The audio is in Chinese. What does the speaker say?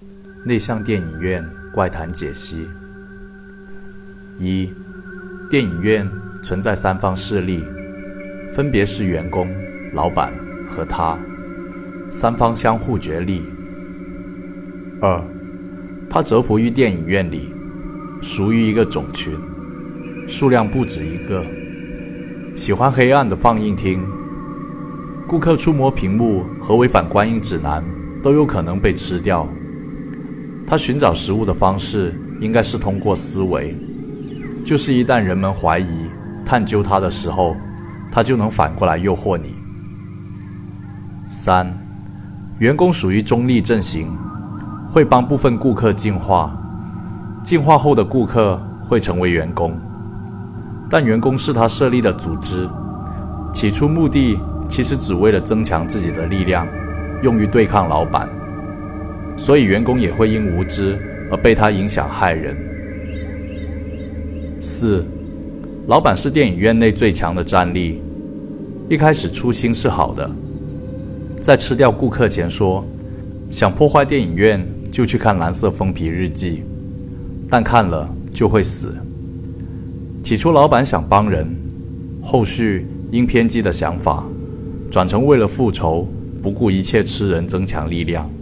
内向电影院怪谈解析。一、电影院存在三方势力，分别是员工、老板和他，三方相互角力。二、他蛰伏于电影院里，属于一个种群，数量不止一个，喜欢黑暗的放映厅，顾客触摸屏幕和违反观影指南都有可能被吃掉。他寻找食物的方式应该是通过思维，就是一旦人们怀疑、探究他的时候，他就能反过来诱惑你。三、员工属于中立阵型，会帮部分顾客进化，进化后的顾客会成为员工，但员工是他设立的组织，起初目的其实只为了增强自己的力量，用于对抗老板，所以员工也会因无知而被他影响害人。四、老板是电影院内最强的战力，一开始初心是好的，在吃掉顾客前说，想破坏电影院就去看蓝色封皮日记，但看了就会死。起初老板想帮人，后续因偏激的想法转成为了复仇，不顾一切吃人增强力量。